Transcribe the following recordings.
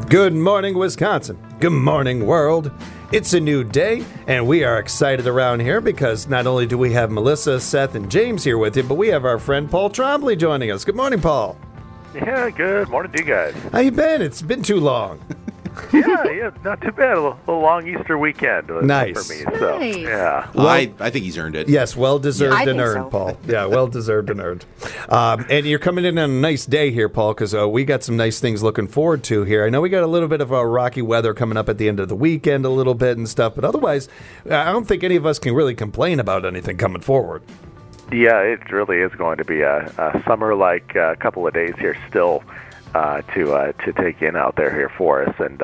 Good morning, Wisconsin. Good morning, world. It's a new day, and we are excited around here because not only do we have Melissa, Seth, and James here with you, but we have our friend Paul Trombley joining us. Good morning, Paul. Yeah, good morning to you guys. How you been? It's been too long. Yeah, not too bad. A little long Easter weekend nice. For me. So, Nice. yeah. Well, I think he's earned it. Yes, well-deserved and earned, so. Paul. Yeah, well-deserved and earned. And you're coming in on a nice day here, Paul, because we got some nice things looking forward to here. I know we got a little bit of rocky weather coming up at the end of the weekend a little bit and stuff, but otherwise, I don't think any of us can really complain about anything coming forward. Yeah, it really is going to be a summer-like couple of days here still to take in out there here for us. And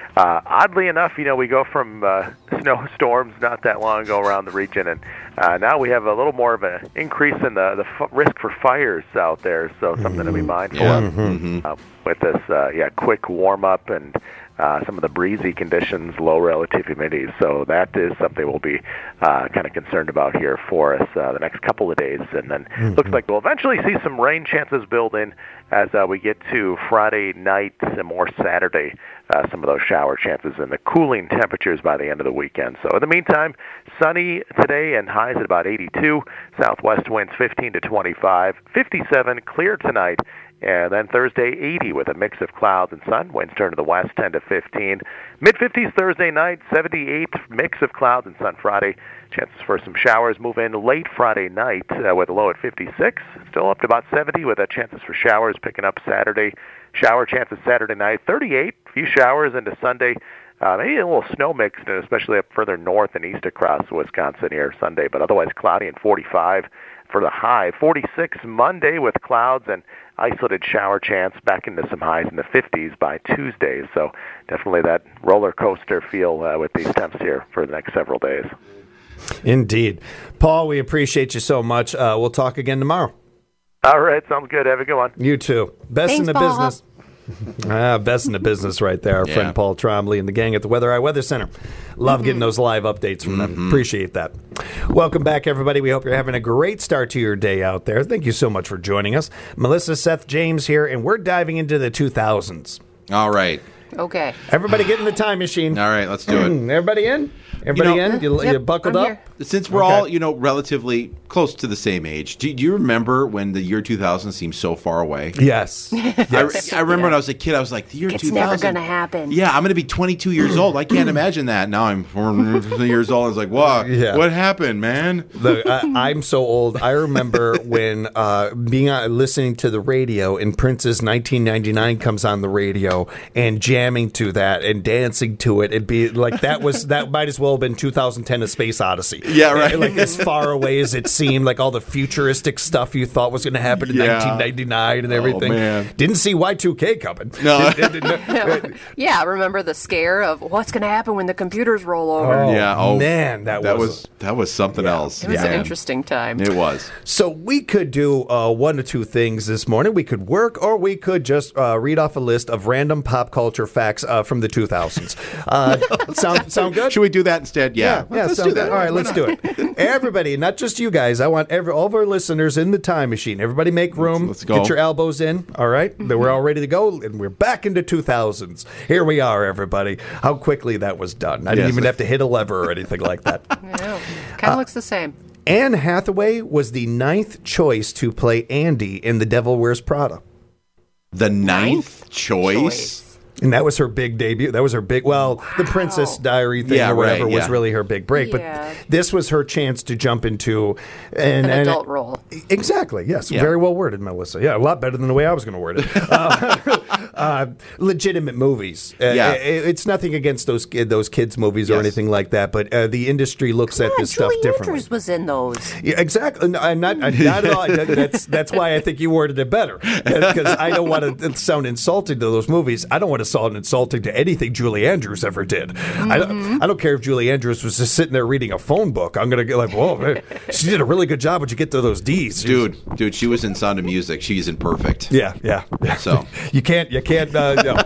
oddly enough, we go from snowstorms not that long ago around the region, and now we have a little more of an increase in the risk for fires out there. So something to be mindful of with this quick warm-up and some of the breezy conditions, low relative humidity. So that is something we'll be kind of concerned about here for us the next couple of days. And then looks like we'll eventually see some rain chances build in as we get to Friday night and more Saturday, some of those shower chances and the cooling temperatures by the end of the weekend. So in the meantime, sunny today and highs at about 82, southwest winds 15 to 25, 57, clear tonight. And then Thursday, 80 with a mix of clouds and sun. Winds turn to the west, 10 to 15. Mid-50s Thursday night, 78, mix of clouds and sun Friday. Chances for some showers move in late Friday night with a low at 56. Still up to about 70 with chances for showers picking up Saturday. Shower chances Saturday night, 38. Few showers into Sunday. Maybe a little snow mixed, especially up further north and east across Wisconsin here Sunday. But otherwise cloudy and 45 for the high. 46 Monday with clouds and isolated shower chance back into some highs in the 50s by Tuesday. So definitely that roller coaster feel with these temps here for the next several days. Indeed. Paul, we appreciate you so much. We'll talk again tomorrow. All right. Sounds good. Have a good one. You too. Best Thanks, in the Paul. business. Best in the business right there. Our friend Paul Trombley and the gang at the Weather Eye Weather Center. Love getting those live updates from them. Appreciate that. Welcome back, everybody. We hope you're having a great start to your day out there. Thank you so much for joining us. Melissa, Seth, James here, and we're diving into the 2000s. All right. Okay. Everybody get in the time machine. All right, let's do it. Everybody in? Everybody in? You buckled I'm up? here. Since we're all, relatively close to the same age, do you remember when the year 2000 seemed so far away? Yes. I remember when I was a kid, I was like, the year It's 2000. never going to happen. Yeah, I'm going to be 22 years old. I can't imagine that. Now I'm 4 years old. I was like, what? Yeah. What happened, man? Look, I'm so old. I remember when listening to the radio and Prince's 1999 comes on the radio and jamming to that and dancing to it. It'd be like that might as well have been 2010: A Space Odyssey. Yeah, right. Like as far away as it seemed, like all the futuristic stuff you thought was going to happen in 1999 and everything. Oh, man. Didn't see Y2K coming. No. Yeah, remember the scare of what's going to happen when the computers roll over? Yeah. Oh, man, that was something else. It was man. an interesting time. It was. So we could do one or two things this morning. We could work, or we could just read off a list of random pop culture facts from the 2000s. Sound good? Should we do that instead? Yeah. Let's do that. All right, let's do it. Everybody, not just you guys. I want all of our listeners in the time machine. Everybody make room. Let's go. Get your elbows in. All right? We're all ready to go, and we're back into 2000s. Here we are, everybody. How quickly that was done. I didn't even have to hit a lever or anything like that. Kind of looks the same. Anne Hathaway was the 9th choice to play Andy in The Devil Wears Prada. The ninth choice? And that was her big debut. That was her big, the Princess Diary thing or whatever was really her big break. Yeah. But this was her chance to jump into An adult role. Exactly. Yes. Very well worded, Melissa. Yeah, a lot better than the way I was going to word it. Legitimate movies. It's nothing against those kids' movies or anything like that, but the industry looks at this stuff Julie differently. Andrews was in those. Yeah, exactly. No, I'm not at all. That's why I think you worded it better, because I don't want to sound insulting to those movies. I don't want to sound insulting to anything Julie Andrews ever did. I don't care if Julie Andrews was just sitting there reading a phone book. I'm gonna get like, whoa, man, she did a really good job. Would you get to those D's, dude? She was in Sound of Music. She's in Perfect. Yeah. So you can't. No.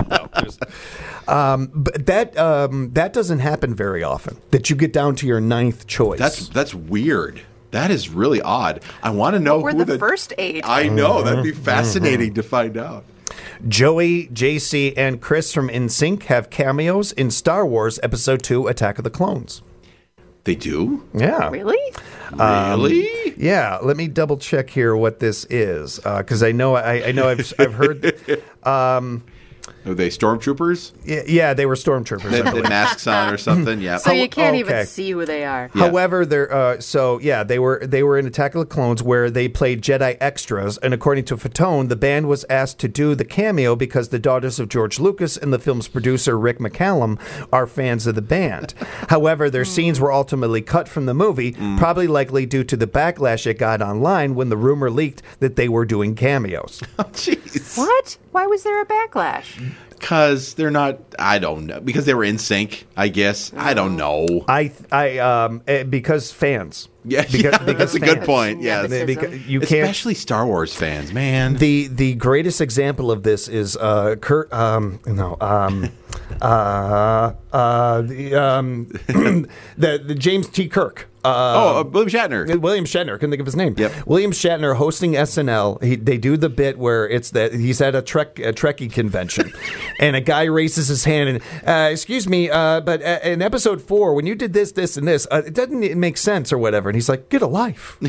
But that doesn't happen very often. That you get down to your 9th choice. That's weird. That is really odd. I want to know What were who the first 8? I know. That'd be fascinating to find out. Joey, JC, and Chris from NSYNC have cameos in Star Wars Episode 2 Attack of the Clones. They do? Yeah. Really? Really? Yeah, let me double check here what this is, because I know I've heard. Are they stormtroopers? Yeah, they were stormtroopers. They had masks on or something? Yeah. So you can't okay. even see who they are. Yeah. However, they were in Attack of the Clones where they played Jedi extras, and according to Fatone, the band was asked to do the cameo because the daughters of George Lucas and the film's producer Rick McCallum are fans of the band. However, their scenes were ultimately cut from the movie, probably likely due to the backlash it got online when the rumor leaked that they were doing cameos. Oh, jeez. What? Why was there a backlash? Because they're not, I don't know. Because they were in sync, I guess. I don't know. Because fans. Yeah, that's a good point. Yeah. Because you can't. Especially Star Wars fans, man. The greatest example of this is Kurt. The James T. Kirk. William Shatner. William Shatner. Couldn't think of his name. Yep. William Shatner hosting SNL. They do the bit where it's that he's at a Trekkie convention, and a guy raises his hand and, excuse me, but in episode 4, when you did this, this, and this, it doesn't make sense or whatever. And he's like, get a life.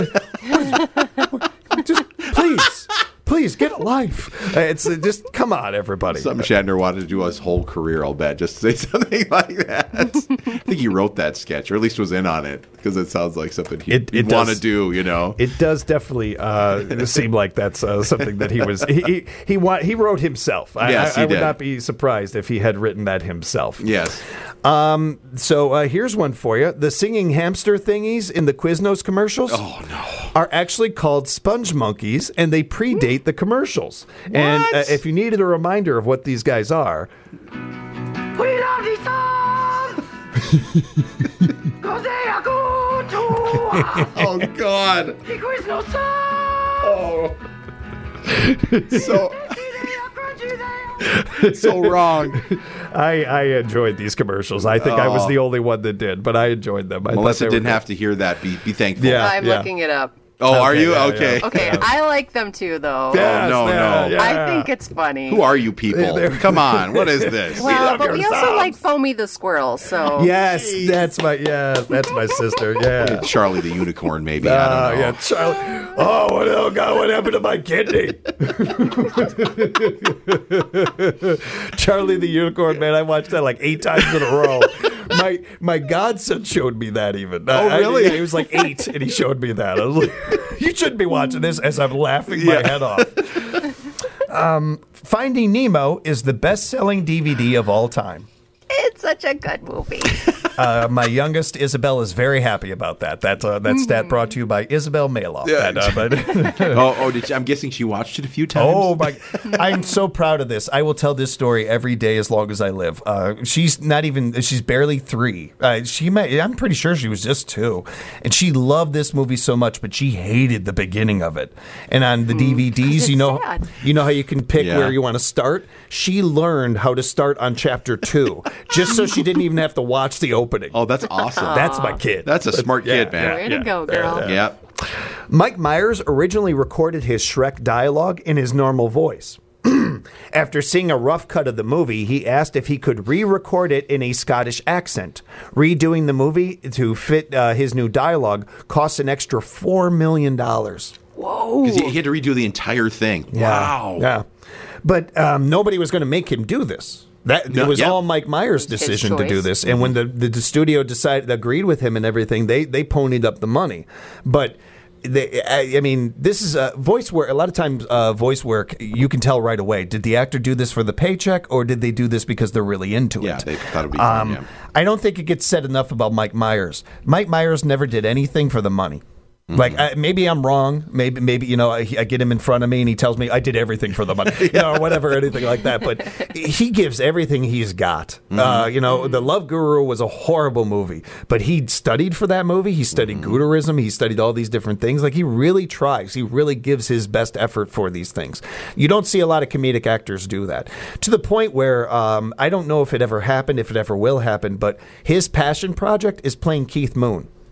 Just please get a life. It's just come on, everybody. Something Shatner wanted to do his whole career, I'll bet, just to say something like that. I think he wrote that sketch, or at least was in on it, because it sounds like something he'd want to do, you know? It does definitely seem like that's something that he wrote himself. Yes, I would not be surprised if he had written that himself. Yes. So here's one for you. The singing hamster thingies in the Quiznos commercials are actually called sponge monkeys, and they predate the commercials. What? And if you needed a reminder of what these guys are... We love these songs! 'Cause they are good to us! Oh, God. The Quiznos songs! So... so wrong. I enjoyed these commercials. I think I was the only one that did, but I enjoyed them. Melissa didn't have to hear that. Be thankful. Yeah. I'm looking it up. Oh, are you? yeah, okay. yeah. Okay, I like them too, though. Yes, no. yeah. I think it's funny. Who are you people? Come on. What is this? Well, but we also like Foamy the Squirrel, so... Yes, that's my sister. Yeah. Charlie the Unicorn, maybe. I don't know. Yeah, Charlie. Oh, God, what happened to my kidney? Charlie the Unicorn, man, I watched that like 8 times in a row. My godson showed me that even. Oh, really? He was like 8, and he showed me that. I was like, you shouldn't be watching this, as I'm laughing my head off. Finding Nemo is the best-selling DVD of all time. It's such a good movie. My youngest, Isabel, is very happy about that. That stat brought to you by Isabel Maloff. I'm guessing she watched it a few times. Oh, my. I'm so proud of this. I will tell this story every day as long as I live. She's barely 3. I'm pretty sure she was just 2. And she loved this movie so much, but she hated the beginning of it. And on the DVDs, you know how you can pick where you want to start? She learned how to start on chapter 2, just so she didn't even have to watch the opening. Oh, that's awesome. That's my kid. That's a smart kid, man. Way to go, girl. Yeah. Mike Myers originally recorded his Shrek dialogue in his normal voice. After seeing a rough cut of the movie, he asked if he could re-record it in a Scottish accent. Redoing the movie to fit his new dialogue cost an extra $4 million. Whoa. Because he had to redo the entire thing. Yeah. Wow. Yeah. But nobody was going to make him do this. It was all Mike Myers' decision to do this. And when the studio agreed with him and everything, they ponied up the money. But this is voice work. A lot of times, voice work, you can tell right away. Did the actor do this for the paycheck, or did they do this because they're really into it? Yeah, they thought it would be fun. Yeah. I don't think it gets said enough about Mike Myers. Mike Myers never did anything for the money. Mm-hmm. Like maybe I'm wrong. Maybe I get him in front of me and he tells me I did everything for the money, or whatever, anything like that. But he gives everything he's got. Mm-hmm. The Love Guru was a horrible movie, but he studied for that movie. He studied Guruism. He studied all these different things. Like, he really tries. He really gives his best effort for these things. You don't see a lot of comedic actors do that, to the point where I don't know if it ever happened, if it ever will happen. But his passion project is playing Keith Moon.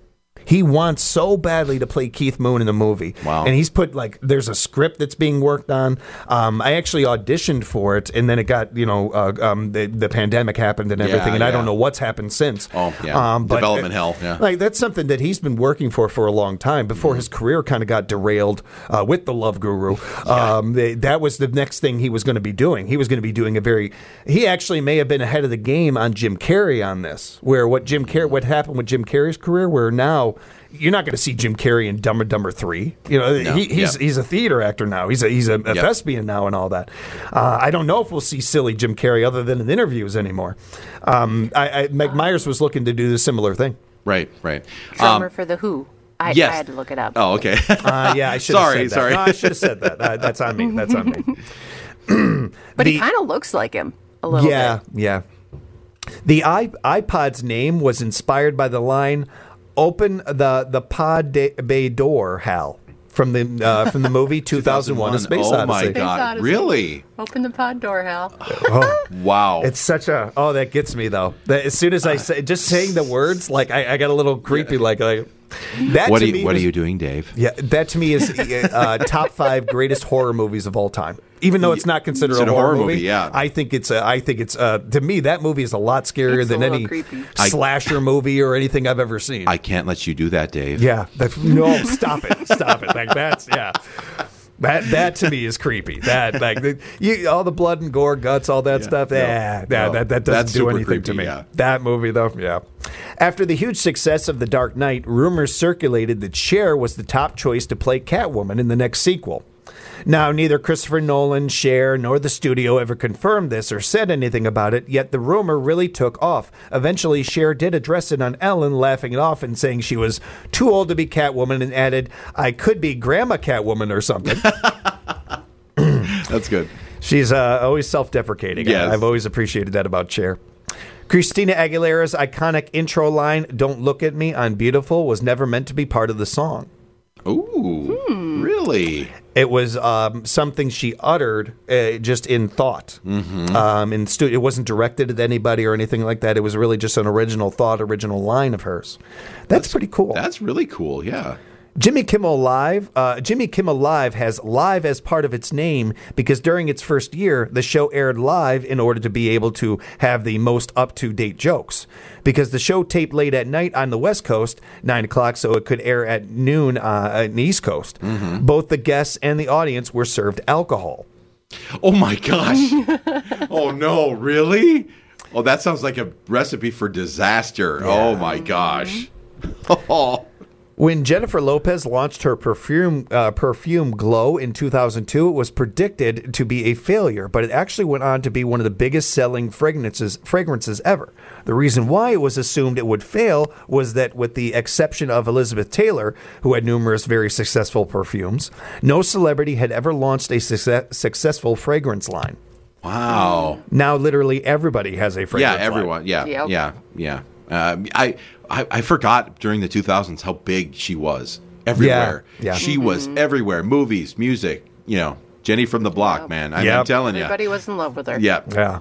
He wants so badly to play Keith Moon in the movie. Wow. And he's put, there's a script that's being worked on. I actually auditioned for it, and then it got, the pandemic happened and everything, and I don't know what's happened since. Oh, yeah. Development hell, yeah. That's something that he's been working for a long time before his career kind of got derailed with The Love Guru. That was the next thing he was going to be doing. He was going to be doing he actually may have been ahead of the game on Jim Carrey on this, where what happened with Jim Carrey's career, where now you're not going to see Jim Carrey in Dumb and Dumber 3. He's a theater actor now. He's a thespian now and all that. I don't know if we'll see silly Jim Carrey other than in interviews anymore. Mike Myers was looking to do the similar thing. Right. Drummer for The Who. I had to look it up. Oh, okay. I should have said that. Sorry. No, I should have said that. That's on me. But he kind of looks like him a little bit. Yeah. The iPod's name was inspired by the line, "Open the pod bay door, Hal," from the movie 2001: A Space Odyssey. Oh my God! Really? Open the pod door, Hal. Wow! It's such a that gets me though. As soon as I say, just saying the words, I got a little creepy. That what are you doing, Dave? Yeah, that to me is top 5 greatest horror movies of all time. Even though it's not considered a horror movie, yeah. I think it's to me that movie is a lot scarier than any slasher movie or anything I've ever seen. I can't let you do that, Dave. Yeah, stop it. That's That to me is creepy. All the blood and gore, guts, all that stuff. That doesn't do anything creepy, to me. Yeah. That movie, though, yeah. After the huge success of The Dark Knight, rumors circulated that Cher was the top choice to play Catwoman in the next sequel. Now, neither Christopher Nolan, Cher, nor the studio ever confirmed this or said anything about it, yet the rumor really took off. Eventually, Cher did address it on Ellen, laughing it off and saying she was too old to be Catwoman, and added, "I could be Grandma Catwoman or something." That's good. She's always self-deprecating. Yes. I've always appreciated that about Cher. Christina Aguilera's iconic intro line, "Don't look at me, I'm beautiful," was never meant to be part of the song. Ooh, really? It was something she uttered just in thought. Mm-hmm. It wasn't directed at anybody or anything like that. It was really just an original thought, original line of hers. That's pretty cool. That's really cool, yeah. Jimmy Kimmel Live has live as part of its name because during its first year, the show aired live in order to be able to have the most up-to-date jokes. Because the show taped late at night on the West Coast, 9 o'clock, so it could air at noon on the East Coast. Mm-hmm. Both the guests and the audience were served alcohol. Oh, my gosh. Oh, no, really? Oh, that sounds like a recipe for disaster. Yeah. Oh, my gosh. Oh. When Jennifer Lopez launched her perfume Glow in 2002, it was predicted to be a failure, but it actually went on to be one of the biggest selling fragrances ever. The reason why it was assumed it would fail was that, with the exception of Elizabeth Taylor, who had numerous very successful perfumes, no celebrity had ever launched a successful fragrance line. Wow. Now literally everybody has a fragrance line. Yeah, everyone. Yeah. I forgot during the 2000s how big she was everywhere. Yeah. She was everywhere. Movies, music, Jenny from the Block, man. I'm telling you. Everybody was in love with her. Yeah.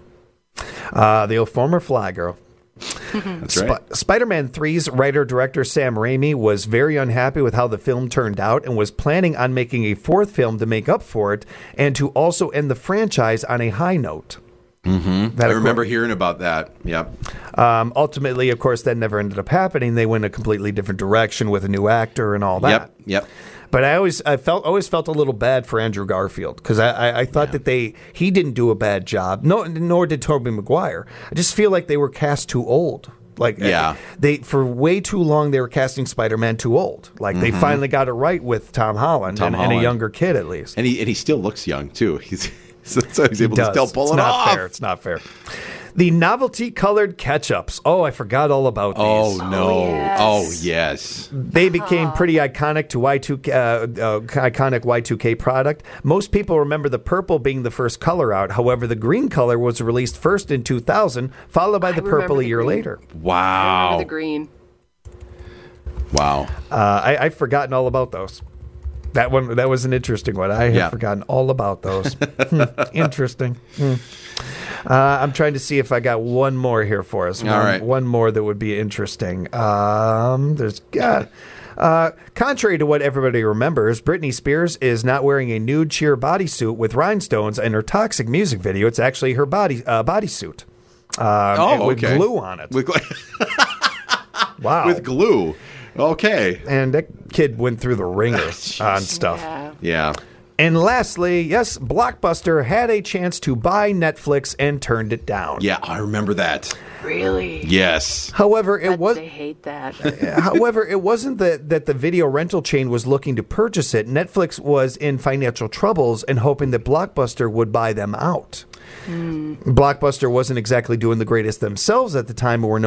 The old former Fly Girl. That's right. Spider-Man 3's writer-director Sam Raimi was very unhappy with how the film turned out and was planning on making a 4th film to make up for it and to also end the franchise on a high note. Mm-hmm. I remember hearing about that. Yep. Ultimately, of course, that never ended up happening. They went a completely different direction with a new actor and all that. Yep. But I always felt a little bad for Andrew Garfield because I thought that he didn't do a bad job. No, nor did Tobey Maguire. I just feel like they were cast too old. They for way too long they were casting Spider-Man too old. They finally got it right with Tom Holland and a younger kid at least. And he still looks young too. So he's able to still pull it off. It's not fair. The novelty-colored ketchups. Oh, I forgot all about these. Oh, no. Yes. Oh, yes. They became pretty iconic to iconic Y2K product. Most people remember the purple being the first color out. However, the green color was released first in 2000, followed by the purple a year later. Wow. I remember the green. Wow. I've forgotten all about those. That was an interesting one. I had forgotten all about those. Interesting. I'm trying to see if I got one more here for us. All right. One more that would be interesting. Contrary to what everybody remembers, Britney Spears is not wearing a nude sheer bodysuit with rhinestones in her Toxic music video. It's actually her bodysuit. With glue on it. Wow. With glue. Okay. And that kid went through the ringer on stuff. Yeah. And lastly, yes, Blockbuster had a chance to buy Netflix and turned it down. Yeah, I remember that. Really? Yes. However, it was. They hate that. However, it wasn't that the video rental chain was looking to purchase it. Netflix was in financial troubles and hoping that Blockbuster would buy them out. Blockbuster wasn't exactly doing the greatest themselves at the time. We're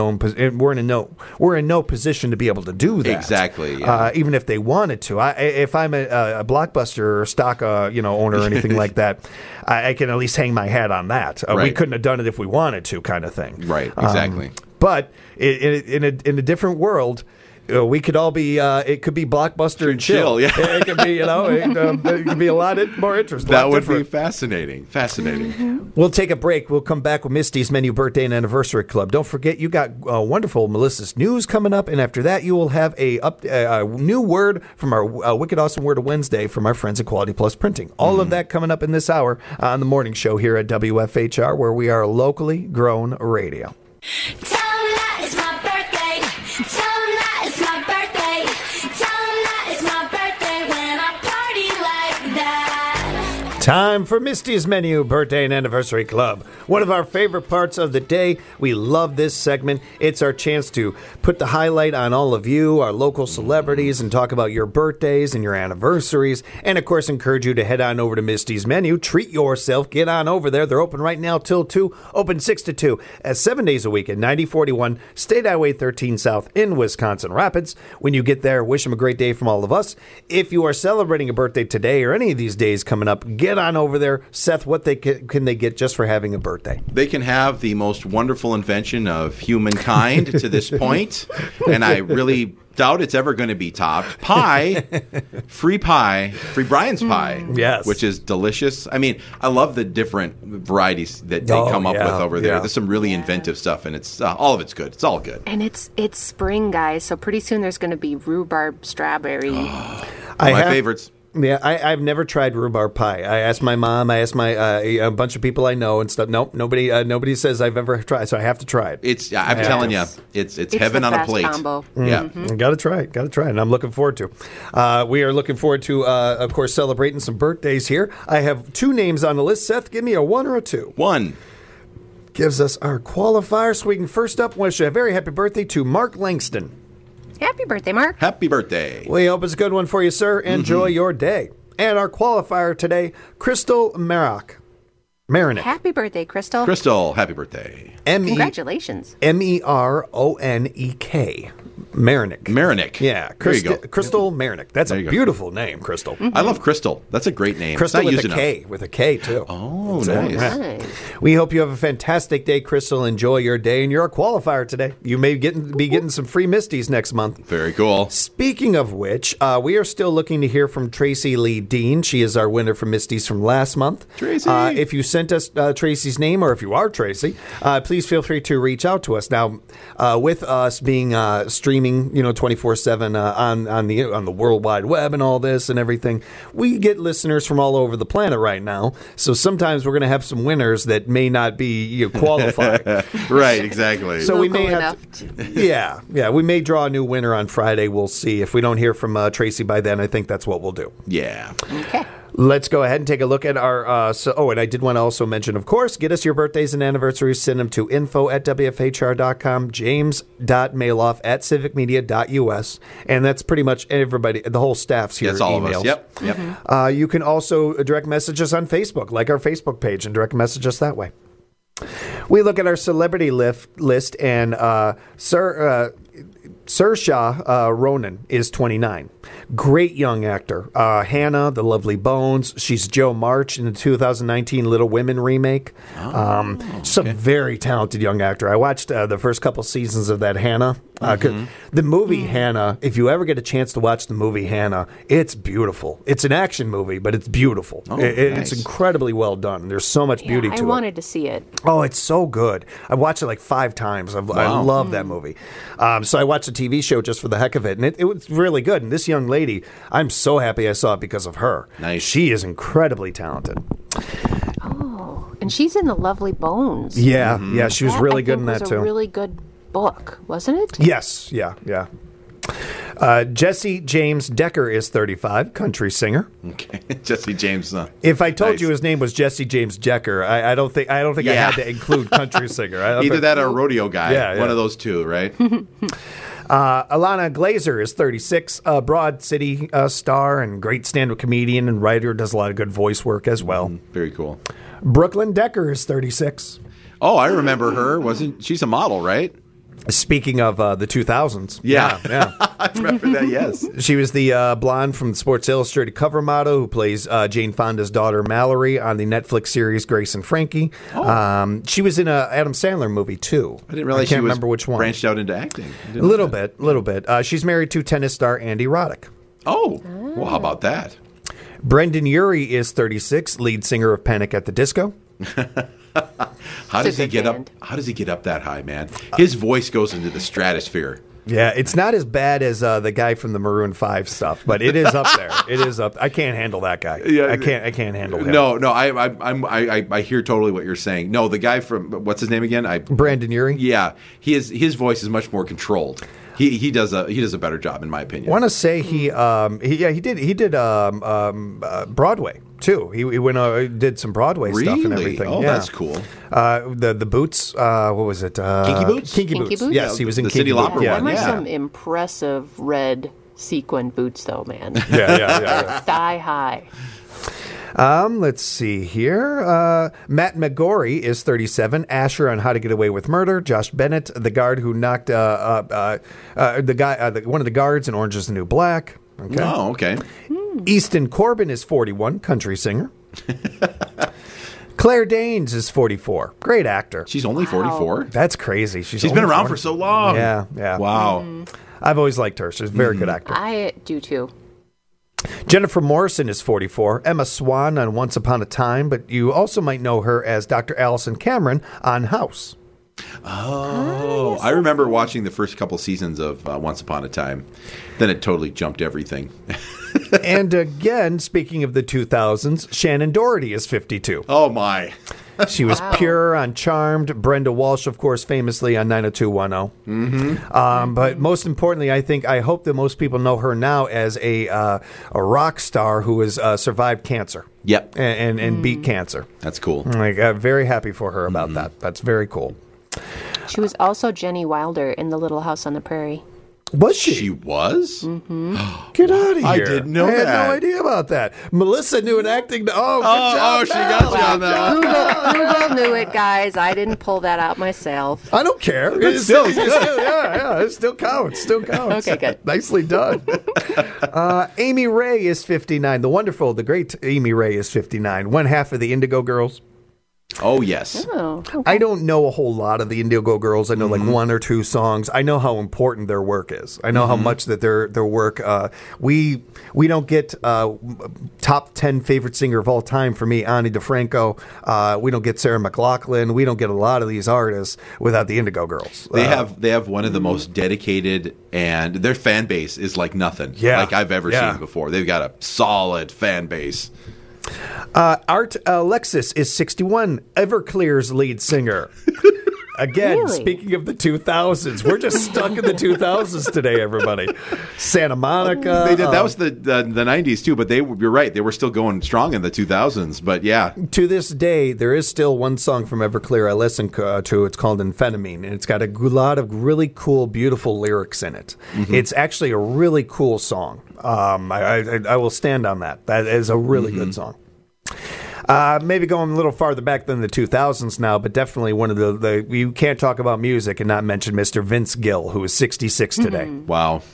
in no position to be able to do that. Exactly. Yeah. Even if they wanted to. If I'm a Blockbuster stock owner or anything like that, I can at least hang my hat on that. Right. We couldn't have done it if we wanted to, kind of thing. Right. Exactly. But in a different world, we could all be. It could be Blockbuster and chill. Yeah. It could be. It could be a lot more interesting. That would be fascinating. Fascinating. Mm-hmm. We'll take a break. We'll come back with Misty's Menu Birthday and Anniversary Club. Don't forget, you got wonderful Melissa's News coming up, and after that, you will have a new word from our Wicked Awesome Word of Wednesday from our friends at Quality Plus Printing. All of that coming up in this hour on the morning show here at WFHR, where we are locally grown radio. Tell 'em that it's my birthday. Tell 'em that it's my birthday. Tell 'em that it's my birthday when I party like that. Time for Misty's Menu Birthday and Anniversary Club. One of our favorite parts of the day. We love this segment. It's our chance to put the highlight on all of you, our local celebrities, and talk about your birthdays and your anniversaries. And, of course, encourage you to head on over to Misty's Menu. Treat yourself. Get on over there. They're open right now till 2. Open 6 to 2. 7 days a week at 9041 State Highway 13 South in Wisconsin Rapids. When you get there, wish them a great day from all of us. If you are celebrating a birthday today or any of these days coming up, get on over there. Seth, what can they get just for having a birthday? They can have the most wonderful invention of humankind to this point, and I really doubt it's ever going to be topped. Free Brian's pie, yes, which is delicious. I mean, I love the different varieties that they come up with over there. There's some really inventive stuff, and it's all of it's good. It's all good. And it's spring, guys, so pretty soon there's going to be rhubarb strawberry. My favorites. Yeah, I've never tried rhubarb pie. I asked my mom. I asked my a bunch of people I know and stuff. Nope, nobody says I've ever tried. So I have to try it. I'm telling you, it's heaven on a plate. Combo. Yeah, got to try it. And I'm looking forward to. We are looking forward to, of course, celebrating some birthdays here. I have 2 names on the list. Seth, give me a 1 or a 2. 1 gives us our qualifier. So we can first up wish a very happy birthday to Mark Langston. Happy birthday, Mark. Happy birthday. We hope it's a good one for you, sir. Enjoy your day. And our qualifier today, Crystal Marinick. Happy birthday, Crystal. Crystal, happy birthday. Congratulations. Meronek. Marinick. Yeah. There you go. Crystal Marinick. That's a beautiful name, Crystal. I love Crystal. That's a great name. Crystal with a K. With a K, too. Oh, nice. We hope you have a fantastic day, Crystal. Enjoy your day. And you're a qualifier today. You may be getting some free Misties next month. Very cool. Speaking of which, we are still looking to hear from Tracy Lee Dean. She is our winner for Misties from last month. Tracy. If you sent us Tracy's name, or if you are Tracy, please feel free to reach out to us. Now, with us being streaming, 24/7 on the World Wide Web and all this and everything, we get listeners from all over the planet right now. So sometimes we're going to have some winners that may not be qualified. Right, exactly. So we may have we may draw a new winner on Friday. We'll see. If we don't hear from Tracy by then, I think that's what we'll do. Yeah. Okay. Let's go ahead and take a look at our... and I did want to also mention, of course, get us your birthdays and anniversaries. Send them to info@wfhr.com, james.mailoff@civicmedia.us. And that's pretty much everybody, the whole staff's here. That's all emails. of us. Yep. You can also direct message us on Facebook, like our Facebook page, and direct message us that way. We look at our celebrity list, and Saoirse Ronan is 29. Great young actor. Hannah, The Lovely Bones. She's Jo March in the 2019 Little Women remake. She's a very talented young actor. I watched the first couple seasons of that Hannah The movie Hannah, if you ever get a chance to watch the movie Hannah, it's beautiful. It's an action movie, but it's beautiful. It's incredibly well done. There's so much beauty to it. I wanted to see it. Oh, it's so good. I watched it like 5 times. I love that movie. So I watched the TV show just for the heck of it, and it was really good. And this young lady, I'm so happy I saw it because of her. Nice. She is incredibly talented. Oh, and she's in The Lovely Bones. Yeah, yeah, she was That, really I good think, in that was too. a really good book, wasn't it? Yes, yeah. Jesse James Decker is 35, country singer. Okay, Jesse James. If I told Nice. you his name was Jesse James Decker, I don't think I had to include country singer. Either that or a rodeo guy. Yeah. One of those two, right? Alana Glazer is 36, a Broad City star and great stand-up comedian and writer, does a lot of good voice work as well. Very cool. Brooklyn Decker is 36. Oh, I remember her. She's a model, right? Speaking of the 2000s. Yeah. I remember that, yes. She was the blonde from the Sports Illustrated cover model who plays Jane Fonda's daughter Mallory on the Netflix series Grace and Frankie. She was in a Adam Sandler movie too. I didn't realize can't she was remember which one. branched out into acting. A little bit. She's married to tennis star Andy Roddick. Oh, well, how about that? Brendan Urie is 36, lead singer of Panic at the Disco. How does a he good get up? band. How does he get up that high, man? His voice goes into the stratosphere. Yeah, it's not as bad as the guy from the Maroon 5 stuff, but it is up there. It is up. I can't handle that guy. Yeah. I can't handle him. No, I hear totally what you're saying. No, the guy from what's his name again? Brandon Urie. Yeah, his voice is much more controlled. He does a better job, in my opinion. I want to say he did Broadway too. He went did some Broadway stuff and everything. Oh, yeah. that's cool. The Boots. What was it? Kinky Boots? Kinky Kinky Boots. Boots? Yes, he was in The Kinky Cyndi Boots. Lauper Yeah. Them are yeah. some impressive red sequin boots, though, man. Yeah. Thigh high. Let's see here. Matt McGorry is 37. Asher on How to Get Away with Murder. Josh Bennett, the guard who knocked one of the guards in Orange Is the New Black. Okay. Oh, okay. Easton Corbin is 41. Country singer. Claire Danes is 44. Great actor. She's only 44. That's crazy. She's She's been only around 40. for so long. Yeah. Wow. I've always liked her. She's a very good actor. I do, too. Jennifer Morrison is 44. Emma Swan on Once Upon a Time, but you also might know her as Dr. Allison Cameron on House. Oh, I remember watching the first couple seasons of Once Upon a Time. Then it totally jumped everything. And again, speaking of the 2000s, Shannon Doherty is 52. Oh, my. She was pure on Charmed. Brenda Walsh, of course, famously on 90210. But most importantly, I hope that most people know her now as a rock star who has survived cancer. Yep. And beat cancer. That's cool. Very happy for her about that. That's very cool. She was also Jenny Wilder in The Little House on the Prairie. Was she? She was? Get out of here. I didn't know I had that. no idea about that. Melissa knew an acting. Good job, she Mel. got you on that. Google knew it, guys. I didn't pull that out myself. I don't care. It still counts. Still counts. Okay, good. Nicely done. Amy Ray is 59. The great Amy Ray is 59. One half of the Indigo Girls. Oh, yes. Oh, okay. I don't know a whole lot of the Indigo Girls. I know like one or two songs. I know how important their work is. I know how much that their work. We don't get top 10 favorite singer of all time for me, Ani DeFranco. We don't get Sarah McLachlan. We don't get a lot of these artists without the Indigo Girls. They have one of the most dedicated, and their fan base is like nothing like I've ever seen before. They've got a solid fan base. Art Alexis is 61, Everclear's lead singer. Again, Really? speaking of the 2000s, we're just stuck in the 2000s today, everybody. Santa Monica. They did. That was the 90s too, but you're right. They were still going strong in the 2000s. But yeah, To this day, there is still one song from Everclear I listen to. It's called Amphetamine, and it's got a lot of really cool, beautiful lyrics in it. It's actually a really cool song. I will stand on that. That is a really good song. Maybe going a little farther back than the 2000s now, but definitely one of the you can't talk about music and not mention Mr. Vince Gill, who is 66 today. wow.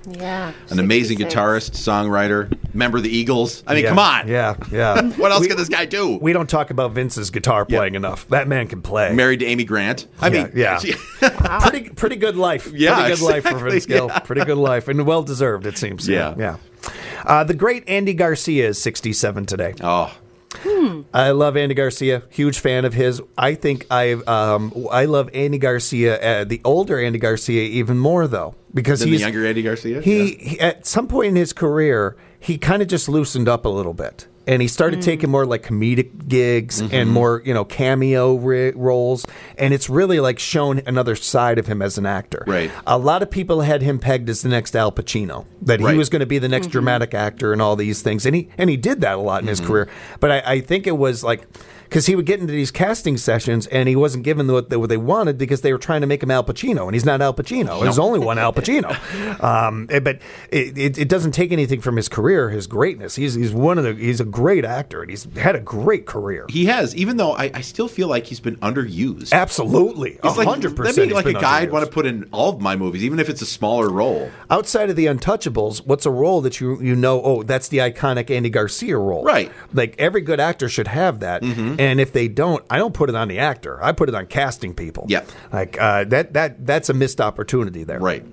Yeah. An amazing 66. guitarist, songwriter, member of the Eagles. I mean, Yeah. come on. Yeah. What else can this guy do? We don't talk about Vince's guitar playing enough. That man can play. Married to Amy Grant. I mean, yeah. Pretty good life. Yeah, pretty good life for exactly, Vince Gill. yeah. Pretty good life, and well deserved, it seems. Yeah. The great Andy Garcia is 67 today. Oh, I love Andy Garcia. Huge fan of his. I think I love Andy Garcia, the older Andy Garcia, even more though, because than he's the younger Andy Garcia? He at some point in his career, he kind of just loosened up a little bit. And he started taking more like comedic gigs and more, cameo roles. And it's really like shown another side of him as an actor. Right. A lot of people had him pegged as the next Al Pacino, that he Right. was going to be the next dramatic actor and all these things. And he did that a lot in his career. But I think it was like, because he would get into these casting sessions and he wasn't given what they wanted because they were trying to make him Al Pacino, and he's not Al Pacino. There's only one Al Pacino. But it doesn't take anything from his career, his greatness. He's a great actor, and he's had a great career. He has, even though I still feel like he's been underused. Absolutely, It's like 100%. That'd be he's like a been guy I'd underused. want to put in all of my movies, even if it's a smaller role. Outside of the Untouchables, what's a role that you know? Oh, that's the iconic Andy Garcia role, Right. Like every good actor should have that, and if they don't, I don't put it on the actor. I put it on casting people. Yeah. like that's a missed opportunity there. Right.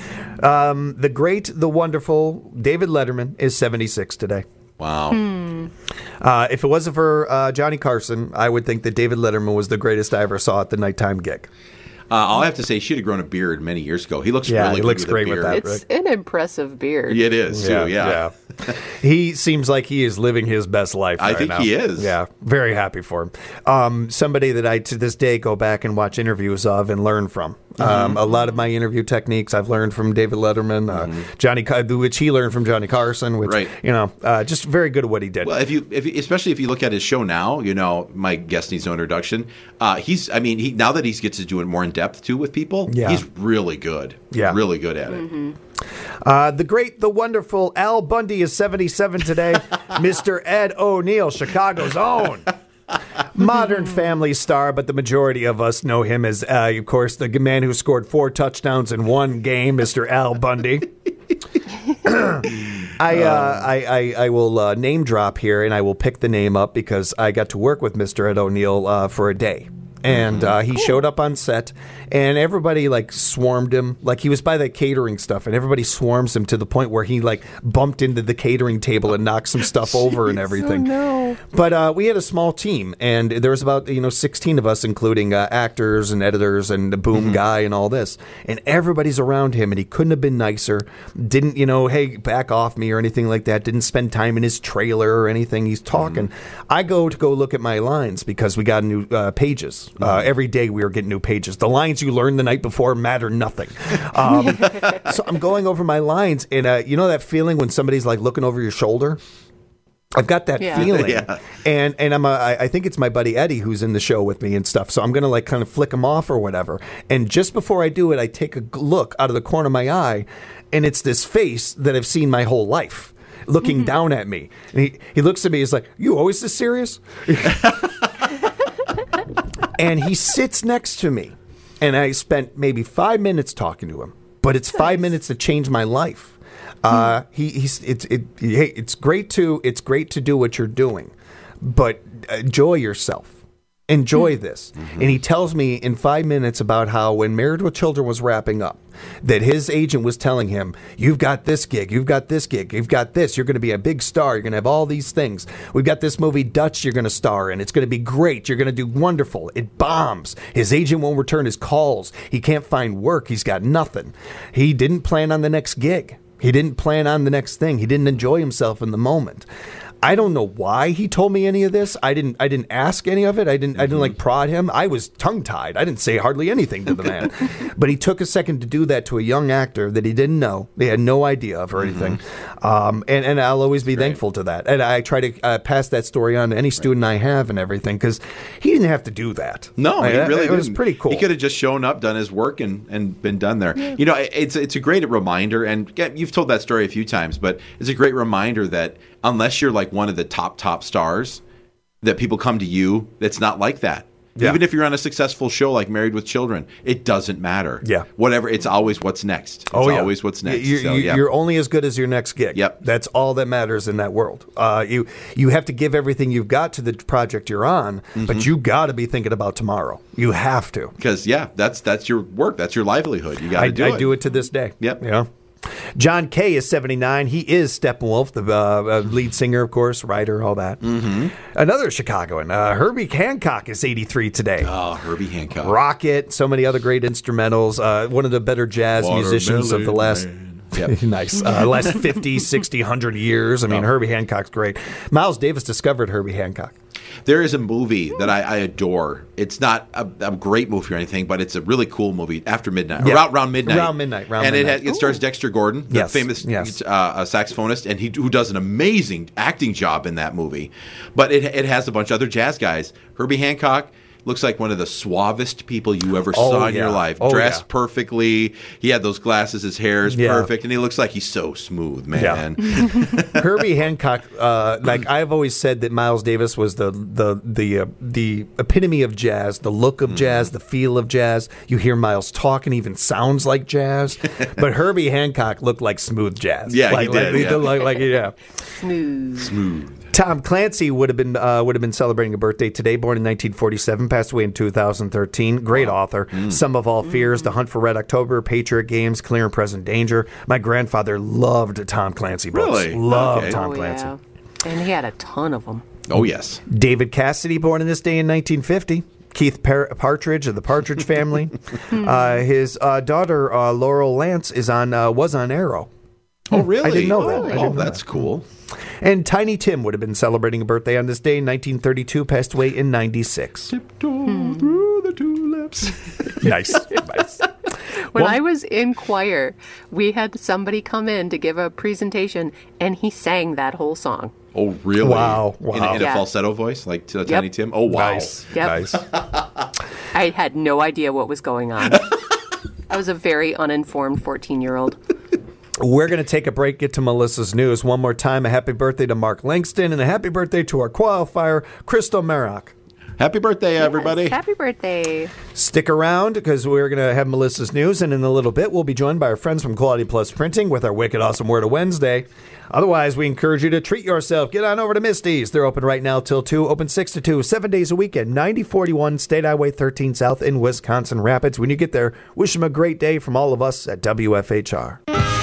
The great, the wonderful David Letterman is 76 today. Wow. If it wasn't for Johnny Carson, I would think that David Letterman was the greatest I ever saw at the nighttime gig. All I have to say, she should have grown a beard many years ago. He looks really he good looks with great a with beard. that. It's an impressive beard. It is, too, yeah. He seems like he is living his best life I right think now. he is. Yeah, very happy for him. Somebody that I, to this day, go back and watch interviews of and learn from. A lot of my interview techniques I've learned from David Letterman, which he learned from Johnny Carson, which, Right. just very good at what he did. Well, especially if you look at his show now, my guest needs no introduction. Now that he gets to do it more in depth too with people, Yeah. he's really good. Yeah. Really good at it. The great, the wonderful Al Bundy is 77 today. Mr. Ed O'Neill, Chicago's own. Modern Family star, but the majority of us know him as, of course, the man who scored 4 touchdowns in one game, Mr. Al Bundy. I will name drop here, and I will pick the name up because I got to work with Mr. Ed O'Neill for a day. And he showed up on set, and everybody swarmed him. Like he was by the catering stuff, and everybody swarms him to the point where he bumped into the catering table and knocked some stuff over and everything. Oh, no. But we had a small team, and there was about 16 of us, including actors and editors and the boom guy and all this. And everybody's around him, and he couldn't have been nicer. Didn't hey, back off me or anything like that. Didn't spend time in his trailer or anything. He's talking. I go look at my lines because we got new pages. Every day we were getting new pages. The lines you learned the night before matter nothing. So I'm going over my lines, and that feeling when somebody's looking over your shoulder? I've got that feeling, and I think it's my buddy Eddie who's in the show with me and stuff. So I'm gonna kind of flick him off or whatever. And just before I do it, I take a look out of the corner of my eye, and it's this face that I've seen my whole life, looking down at me. And he looks at me. He's like, "You always this serious?" And he sits next to me, and I spent maybe 5 minutes talking to him. But it's 5 minutes that changed my life. It's great to do what you're doing, but enjoy yourself. Enjoy this. And he tells me in 5 minutes about how when Married with Children was wrapping up, that his agent was telling him, you've got this gig, you've got this gig, you've got this, you're going to be a big star, you're going to have all these things. We've got this movie Dutch you're going to star in. It's going to be great. You're going to do wonderful. It bombs. His agent won't return his calls. He can't find work. He's got nothing. He didn't plan on the next gig. He didn't plan on the next thing. He didn't enjoy himself in the moment. I don't know why he told me any of this. I didn't ask any of it. I didn't prod him. I was tongue tied. I didn't say hardly anything to the man. But he took a second to do that to a young actor that he didn't know. They had no idea of or anything. And I'll always be thankful to that. And I try to pass that story on to any student I have and everything because he didn't have to do that. No, he really didn't. It was pretty cool. He could have just shown up, done his work, and been done there. Yeah. It's a great reminder, and you've told that story a few times, but it's a great reminder that unless you're one of the top stars, that people come to you that's not like that. Yeah. Even if you're on a successful show like Married with Children, it doesn't matter. Yeah. Whatever. It's always what's next. It's always what's next. You're only as good as your next gig. Yep. That's all that matters in that world. You have to give everything you've got to the project you're on, but you got to be thinking about tomorrow. You have to. Because, that's your work. That's your livelihood. You got to do it. I do it to this day. Yep. Yeah. John Kay is 79. He is Steppenwolf, the lead singer, of course, writer, all that. Another Chicagoan, Herbie Hancock, is 83 today. Oh, Herbie Hancock. Rocket, so many other great instrumentals. One of the better jazz musicians of the last... Nice. Last 50, 60, 100 years. I mean, Herbie Hancock's great. Miles Davis discovered Herbie Hancock. There is a movie that I adore. It's not a great movie or anything, but it's a really cool movie. After Midnight, around midnight, and it stars Dexter Gordon, the famous saxophonist, and who does an amazing acting job in that movie. But it has a bunch of other jazz guys. Herbie Hancock looks like one of the suavest people you ever saw in your life. Dressed perfectly. He had those glasses. His hair is perfect. And he looks like he's so smooth, man. Yeah. Herbie Hancock, like I've always said that Miles Davis was the epitome of jazz, the look of jazz, the feel of jazz. You hear Miles talk and even sounds like jazz. But Herbie Hancock looked like smooth jazz. Yeah, he did. Smooth. Tom Clancy would have been celebrating a birthday today. Born in 1947, passed away in 2013. Great author. Some of All Fears, The Hunt for Red October, Patriot Games, Clear and Present Danger. My grandfather loved Tom Clancy books. Really? Loved Tom Clancy. Yeah. And he had a ton of them. Oh, yes. David Cassidy, born in this day in 1950. Keith Partridge of the Partridge Family. His daughter Laurel Lance was on Arrow. Oh, really? I didn't know that. That's cool. And Tiny Tim would have been celebrating a birthday on this day in 1932, passed away in 96. Tiptoe through the tulips. Nice. When I was in choir, we had somebody come in to give a presentation, and he sang that whole song. Oh, really? Wow. In a falsetto voice, like Tiny Tim? Oh, wow. Nice. Yep. Nice. I had no idea what was going on. I was a very uninformed 14-year-old. We're going to take a break, get to Melissa's news. One more time, a happy birthday to Mark Langston and a happy birthday to our qualifier, Crystal Merrock. Happy birthday, everybody. Yes, happy birthday. Stick around because we're going to have Melissa's news, and in a little bit, we'll be joined by our friends from Quality Plus Printing with our Wicked Awesome Word of Wednesday. Otherwise, we encourage you to treat yourself. Get on over to Misty's. They're open right now till 2, open 6 to 2, 7 days a week at 9041 State Highway 13 South in Wisconsin Rapids. When you get there, wish them a great day from all of us at WFHR.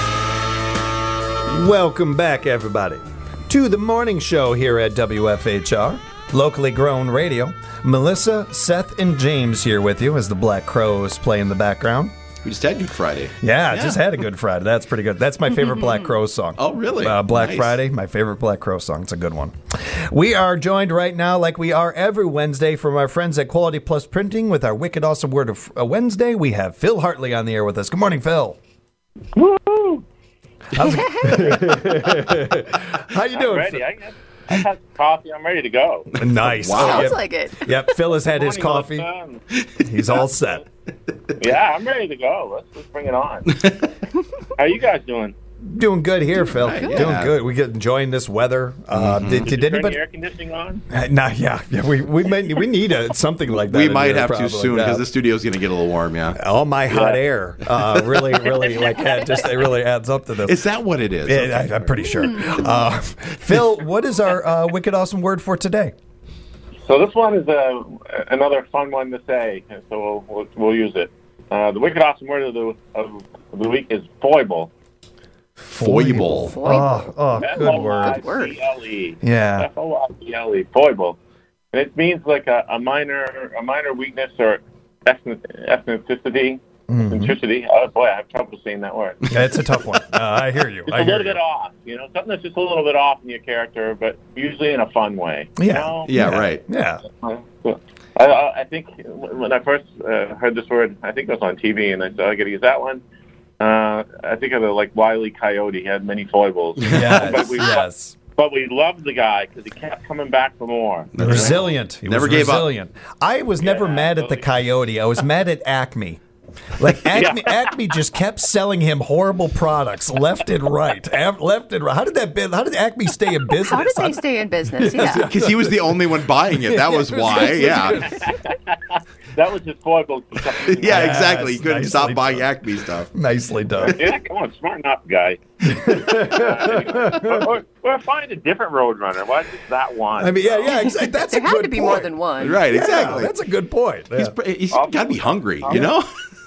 Welcome back, everybody, to the morning show here at WFHR, locally grown radio. Melissa, Seth, and James here with you as the Black Crows play in the background. We just had Good Friday. Yeah, just had a Good Friday. That's pretty good. That's my favorite Black Crows song. Oh, really? Black Nice. Friday, my favorite Black Crows song. It's a good one. We are joined right now, like we are every Wednesday, from our friends at Quality Plus Printing with our Wicked Awesome Word of Wednesday. We have Phil Hartley on the air with us. Good morning, Phil. Woo! How you doing? I'm ready. I had coffee. I'm ready to go. Nice. Wow. Sounds Yep. like it. Yep, Phil has had his Morning, coffee. Melissa. He's all set. Yeah, I'm ready to go. Let's bring it on. How you guys doing? Doing good here, Phil. Good. Doing Yeah. good. We get enjoying this weather. Did Turn the anybody? air conditioning on? Yeah. We need something like that. We in might here, have probably, to soon yeah. because the studio's going to get a little warm, yeah. All my hot Yeah. air really it really adds up to this. Is that what it is? Yeah, I'm pretty sure. Phil, what is our Wicked Awesome Word for today? So this one is another fun one to say, so we'll use it. The wicked awesome word of the week is foible. Foible. Oh, good word. F-O-I-B-L-E. Yeah. F-O-I-B-L-E. Foible. And it means like a minor weakness or ethnicity. Eccentricity. Oh boy, I have trouble saying that word. It's a tough one. I hear you. It's a little bit off, something that's just a little bit off in your character, but usually in a fun way. Yeah. Yeah, right. Yeah. I think when I first heard this word, I think it was on TV, and I said, I got to use that one. I think of the Wile E. Coyote. He had many foibles. Yes. But we loved the guy because he kept coming back for more. Resilient. He Never was gave up. resilient. I was never mad at the Coyote. I was mad at Acme. Like Acme just kept selling him horrible products left and right, left and right. How did Acme stay in business? How did they stay in business? Yeah, because he was the only one buying it. That was why. Yeah. That was his foible. Yeah, exactly. He couldn't stop buying Acme stuff. Nicely done. Yeah, come on, smarten up, guy. Or find a different Roadrunner. Why just that one? I mean, yeah, exactly. That's there a good had to be point. more than one. Right, exactly. That's a good point. Yeah. He's got to be hungry, you know?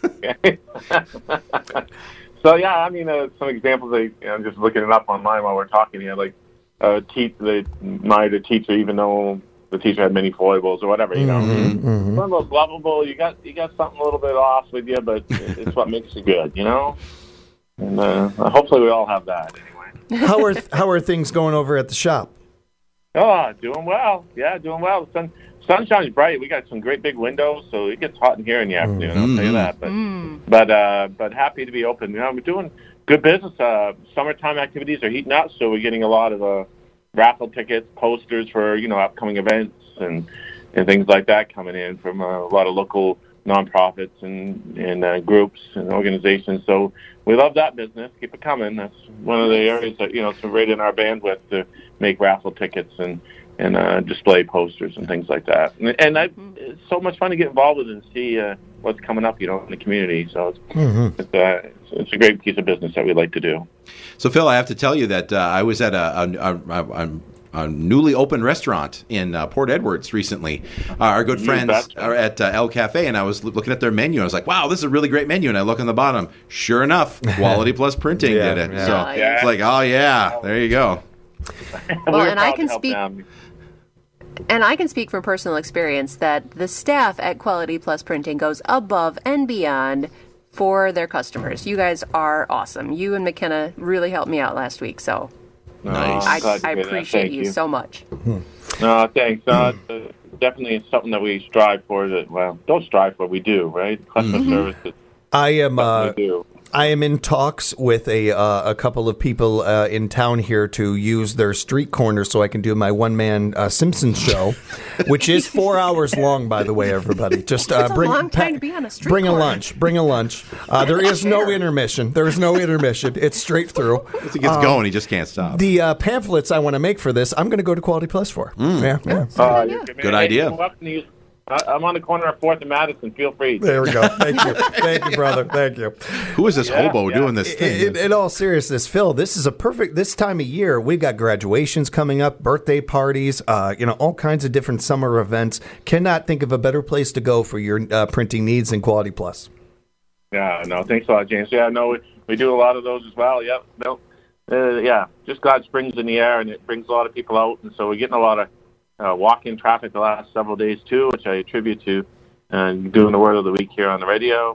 So, yeah, I mean, some examples, I'm just looking it up online while we're talking here, like the teacher, even though the teacher had many foibles or whatever, you know. Some of those lovable, you got something a little bit off with you, but it's what makes you good, you know? And hopefully we all have that anyway. How are things going over at the shop? Oh, doing well. Yeah, doing well. The sun shines bright. We got some great big windows, so it gets hot in here in the afternoon. I'll tell you that. But happy to be open. You know, we're doing good business. Summertime activities are heating up, so we're getting a lot of raffle tickets, posters for upcoming events and things like that coming in from a lot of local nonprofits and groups and organizations. So we love that business. Keep it coming. That's one of the areas that it's right in our bandwidth to make raffle tickets and display posters and things like that. And it's so much fun to get involved with and see what's coming up, in the community. So it's a great piece of business that we like to do. So, Phil, I have to tell you that I was at a newly opened restaurant in Port Edwards recently. Our good friends are at El Cafe, and I was looking at their menu. I was like, wow, this is a really great menu. And I look on the bottom. Sure enough, Quality Plus Printing did it. Yeah. So it's like, oh, yeah, there you go. Well, and I can speak... And I can speak from personal experience that the staff at Quality Plus Printing goes above and beyond for their customers. You guys are awesome. You and McKenna really helped me out last week, so nice. I appreciate you so much. No, thanks. Definitely something that we strive for. Don't strive for, we do, right? Customer service is we do. I am in talks with a couple of people in town here to use their street corner so I can do my one-man Simpsons show, which is 4 hours long, by the way, everybody. Just bring a long time to be on a street corner. Bring a lunch. There is no intermission. There is no intermission. It's straight through. Once he gets going, he just can't stop. The pamphlets I want to make for this, I'm going to go to Quality Plus for. Yeah. Good idea. I'm on the corner of 4th and Madison. Feel free. There we go. Thank you. Thank you, brother. Thank you. Who is this hobo doing this thing? In all seriousness, Phil, this is this time of year. We've got graduations coming up, birthday parties, all kinds of different summer events. Cannot think of a better place to go for your printing needs than Quality Plus. Yeah, no, thanks a lot, James. Yeah, no, we do a lot of those as well. Yep. No, just God springs in the air, and it brings a lot of people out, and so we're getting a lot of walk-in traffic the last several days too, which I attribute to doing the word of the week here on the radio.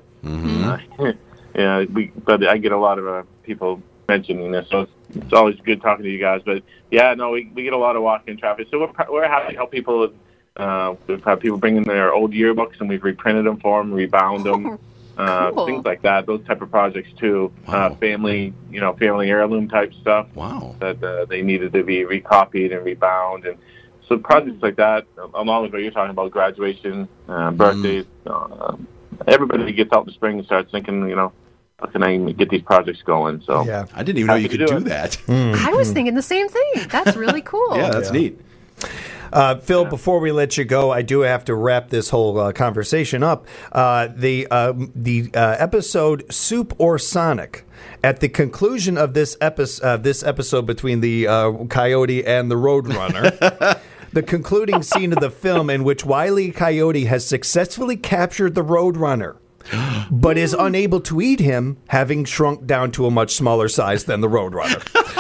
But I get a lot of people mentioning this, so it's always good talking to you guys. But we get a lot of walk-in traffic, so we're happy to help people. We've had people bring in their old yearbooks, and we've reprinted them for them, rebound them, cool. Things like that. Those type of projects too. Wow. Family heirloom type stuff. Wow. That they needed to be recopied and rebound and. So projects like that, along with what you're talking about, graduation, birthdays, everybody gets out in the spring and starts thinking, how can I get these projects going? So I didn't even know you could do that. I was thinking the same thing. That's really cool. Yeah, that's neat. Phil, before we let you go, I do have to wrap this whole conversation up. The episode Soup or Sonic. At the conclusion of this episode between the Coyote and the Roadrunner, the concluding scene of the film in which Wile E. Coyote has successfully captured the Roadrunner, but is unable to eat him, having shrunk down to a much smaller size than the Roadrunner.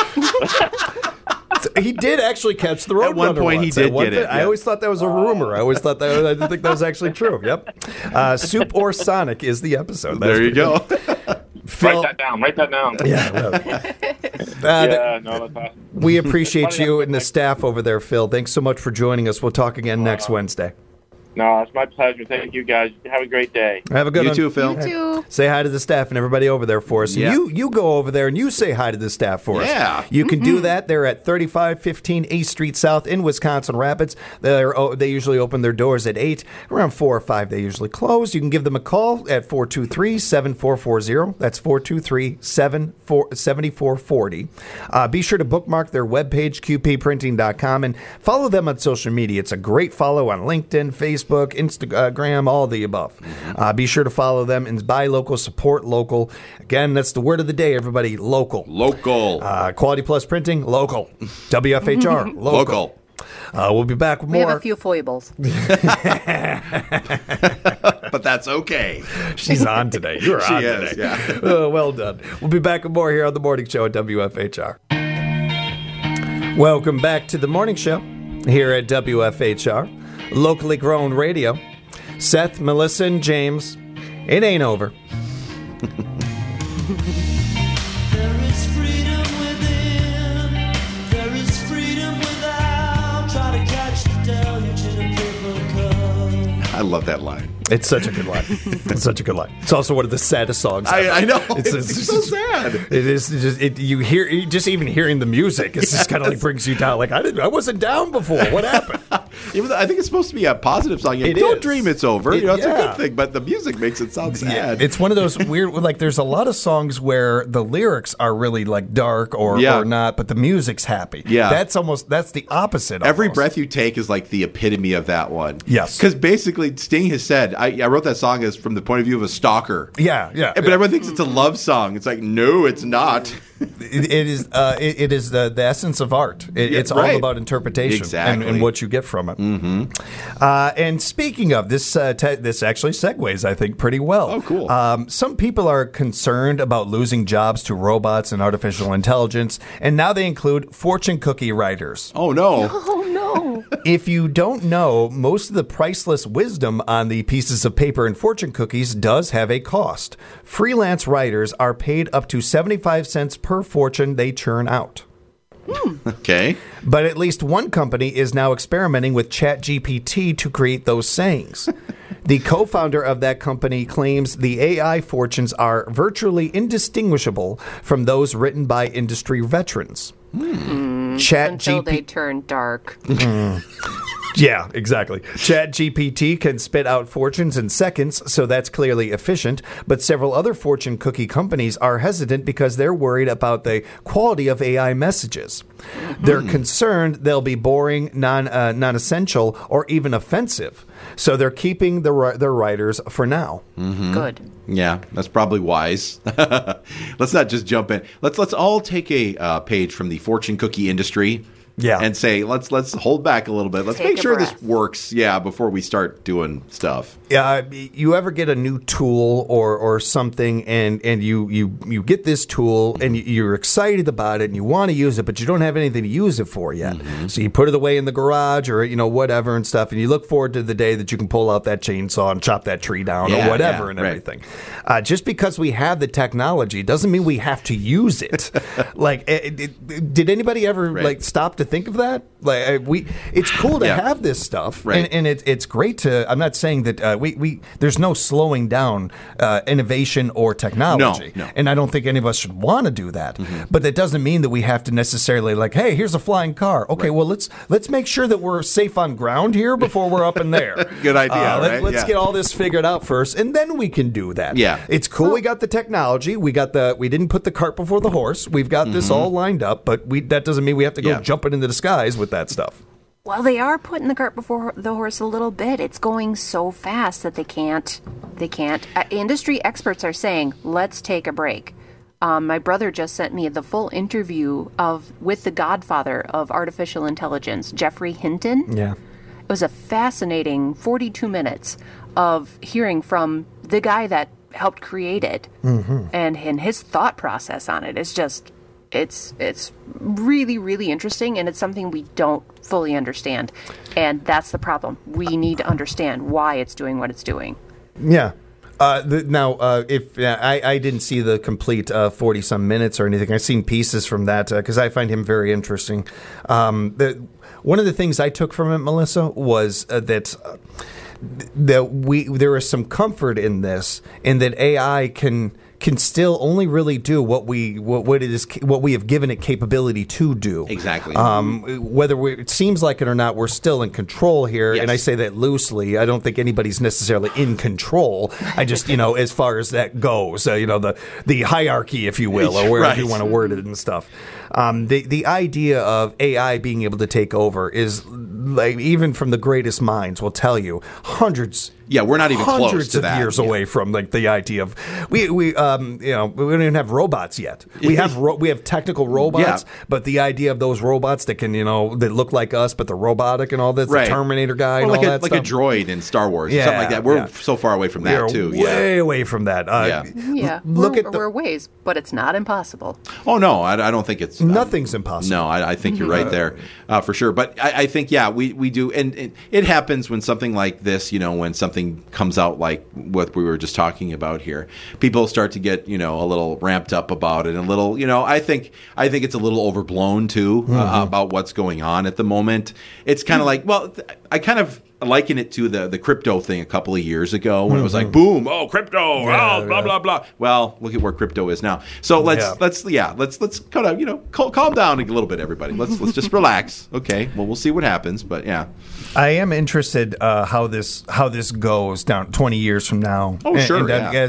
He did actually catch the Roadrunner. At one point, he did get it. I always thought that was a rumor. I didn't think that was actually true. Yep. Soup or Sonic is the episode. There you go. Phil, write that down. Yeah. That's awesome. We appreciate you and the staff over there, Phil. Thanks so much for joining us. We'll talk again next Wednesday. No, it's my pleasure. Thank you, guys. Have a great day. Have a good one. You too, Phil. You too. Say hi to the staff and everybody over there for us. Yeah. You go over there and you say hi to the staff for us. Yeah. You can do that. They're at 3515 8th Street South in Wisconsin Rapids. They usually open their doors at 8. Around 4 or 5 they usually close. You can give them a call at 423-7440. That's 423-7440. Be sure to bookmark their webpage, qpprinting.com, and follow them on social media. It's a great follow on LinkedIn, Facebook, Instagram, all the above. Be sure to follow them and buy local, support local. Again, that's the word of the day, everybody. Local. Local. Quality Plus Printing, local. WFHR, local. We'll be back with more. We have a few foibles. But that's okay. She's on today. You're on today. She is, yeah. Well done. We'll be back with more here on The Morning Show at WFHR. Welcome back to The Morning Show here at WFHR. Locally grown radio. Seth, Melissa, and James. It ain't over. There is freedom within. There is freedom without. Try to catch the deluge in a paper cup. I love that line. It's such a good line. It's such a good line. It's also one of the saddest songs ever. I know. It's so sad. It is just you hear just even hearing the music. It's just kind of like brings you down. Like I wasn't down before. What happened? Even though I think it's supposed to be a positive song. Don't dream it's over. It's a good thing, but the music makes it sound sad. It's one of those weird. Like there's a lot of songs where the lyrics are really like dark or not, but the music's happy. Yeah, that's the opposite. Every almost. breath you take is like the epitome of that one. Yes, because basically Sting has said, I wrote that song as from the point of view of a stalker. Yeah. But everyone thinks it's a love song. It's like, no, it's not. It is the essence of art. It's all about interpretation and what you get from it. Mm-hmm. And speaking of this, this actually segues, I think, pretty well. Oh, cool. Some people are concerned about losing jobs to robots and artificial intelligence, and now they include fortune cookie writers. Oh, no. Oh, no. If you don't know, most of the priceless wisdom on the pieces of paper in fortune cookies does have a cost. Freelance writers are paid up to 75 cents per fortune they churn out. Okay. But at least one company is now experimenting with ChatGPT to create those sayings. The co-founder of that company claims the AI fortunes are virtually indistinguishable from those written by industry veterans. Until they turn dark. Yeah, exactly. ChatGPT can spit out fortunes in seconds, so that's clearly efficient. But several other fortune cookie companies are hesitant because they're worried about the quality of AI messages. They're concerned they'll be boring, non-essential, or even offensive. So they're keeping their writers for now. Mm-hmm. Good. Yeah, that's probably wise. Let's not just jump in. Let's all take a page from the fortune cookie industry. Yeah. And say, let's hold back a little bit. Let's make sure this works, before we start doing stuff. Yeah, you ever get a new tool or something, and you get this tool, and you're excited about it, and you want to use it, but you don't have anything to use it for yet. Mm-hmm. So you put it away in the garage or, whatever and stuff, and you look forward to the day that you can pull out that chainsaw and chop that tree down or whatever and everything. Just because we have the technology doesn't mean we have to use it. Did anybody ever stop to think of that? It's cool to have this stuff, and it's great to. I'm not saying that there's no slowing down innovation or technology, no. And I don't think any of us should want to do that. Mm-hmm. But that doesn't mean that we have to necessarily hey, here's a flying car. Okay, well let's make sure that we're safe on ground here before we're up in there. Good idea. Let's get all this figured out first, and then we can do that. Yeah, it's cool. We got the technology. We didn't put the cart before the horse. We've got this all lined up, but that doesn't mean we have to go jumping into the skies with that stuff. Well, they are putting the cart before the horse a little bit. It's going so fast that they can't. Industry experts are saying, let's take a break. My brother just sent me the full interview with the godfather of artificial intelligence, Geoffrey Hinton. Yeah. It was a fascinating 42 minutes of hearing from the guy that helped create it and his thought process on it. It's really, really interesting, and it's something we don't fully understand. And that's the problem. We need to understand why it's doing what it's doing. Yeah. I didn't see the complete 40-some minutes or anything. I've seen pieces from that because I find him very interesting. One of the things I took from it, Melissa, was that there is some comfort in this, in that AI can still only really do what we have given it capability to do. Exactly. Whether it seems like it or not, we're still in control here, yes. And I say that loosely. I don't think anybody's necessarily in control. I just, as far as that goes, the hierarchy, if you will, or wherever you want to word it and stuff. The idea of AI being able to take over is, like, even from the greatest minds will tell you, hundreds. Yeah, we're not even close to that. Hundreds of years away from, like, the idea of we don't even have robots yet. We have technical robots, but the idea of those robots that can that look like us but they're robotic and all this, the Terminator guy, and all that like stuff. a droid in Star Wars, or something like that. We're so far away from that too. Way away from that. We're ways, but it's not impossible. Oh no, I don't think it's nothing's impossible. No, I think you're right there for sure. But I think we do, and it happens when something like this, when something comes out like what we were just talking about here, people start to get a little ramped up about it, and a little I think it's a little overblown too about what's going on at the moment. It's kind of like, I kind of liken it to the crypto thing a couple of years ago when it was like, boom, crypto, blah blah blah. Well, look at where crypto is now. So let's kind of calm down a little bit, everybody. Let's just relax. Okay, well, we'll see what happens, but yeah. I am interested how this goes down 20 years from now. Oh, sure.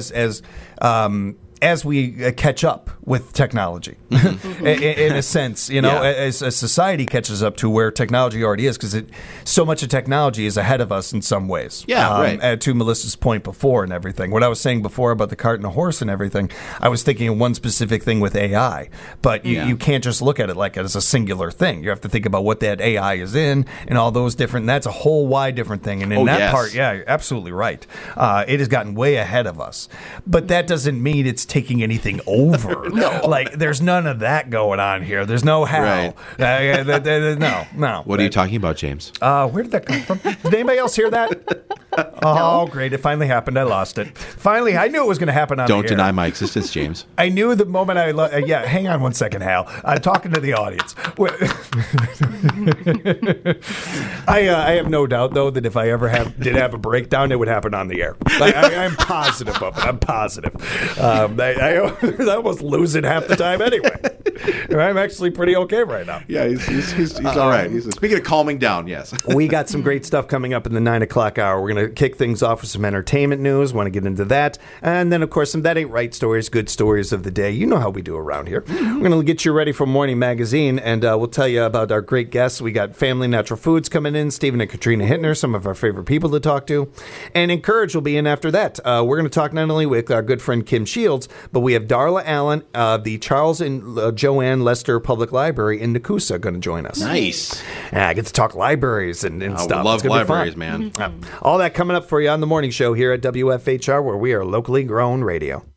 And as we catch up with technology, in a sense, as a society catches up to where technology already is, because so much of technology is ahead of us in some ways. Yeah, right. To Melissa's point before and everything, what I was saying before about the cart and the horse and everything, I was thinking of one specific thing with AI, but you can't just look at it like as a singular thing. You have to think about what that AI is in and all those different. That's a whole wide different thing. And in part, you're absolutely right. It has gotten way ahead of us, but that doesn't mean it's taking anything over. No. Like, there's none of that going on here. There's no how. Right. No. What are you talking about, James? Where did that come from? Did anybody else hear that? Oh, great. It finally happened. I lost it. Finally, I knew it was going to happen on Don't deny my existence, James. I knew the moment hang on one second, Hal. I'm talking to the audience. I have no doubt, though, that if I ever did have a breakdown, it would happen on the air. I'm positive of it. I'm positive. I almost lose it half the time anyway. I'm actually pretty okay right now. Yeah, he's all right. Speaking of calming down, yes. We got some great stuff coming up in the 9 o'clock hour. We're going to kick things off with some entertainment news. Want to get into that. And then, of course, some That Ain't Right stories, good stories of the day. You know how we do around here. We're going to get you ready for Morning Magazine, and we'll tell you about our great guests. We got Family Natural Foods coming in, Stephen and Katrina Hittner, some of our favorite people to talk to. And Encourage will be in after that. We're going to talk not only with our good friend Kim Shields, but we have Darla Allen of the Charles and Joanne Lester Public Library in Nakusa going to join us. Nice. I get to talk libraries and stuff. I love libraries, man. All that coming up for you on the morning show here at WFHR, where we are locally grown radio.